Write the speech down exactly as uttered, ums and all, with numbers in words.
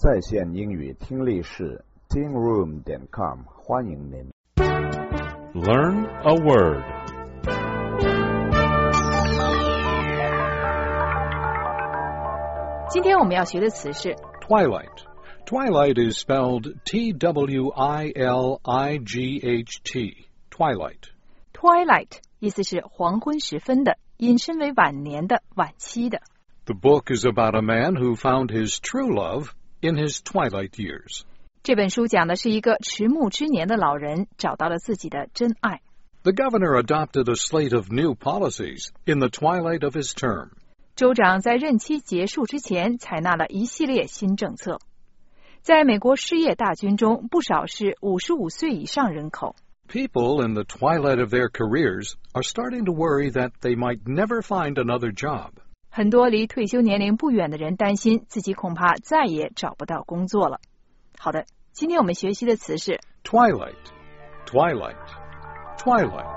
在线英语听力室 teen room 点 com 欢迎您。 Learn a word. Today 今天我们要学的词是 Twilight. Twilight is spelled T W I L I G H T. Twilight. Twilight 意思是黄昏时分的，引申为晚年的、晚期的。 The book is about a man who found his true love in his twilight years. 这本书讲的是一个迟暮之年的老人找到了自己的真爱。 The governor adopted a slate of new policies in the twilight of his term. 州长在任期结束之前采纳了一系列新政策。在美国失业大军中，不少是五十五岁以上人口。 People in the twilight of their careers are starting to worry that they might never find another job. 很多离退休年龄不远的人担心自己恐怕再也找不到工作了。好的，今天我们学习的词是 Twilight, twilight, twilight.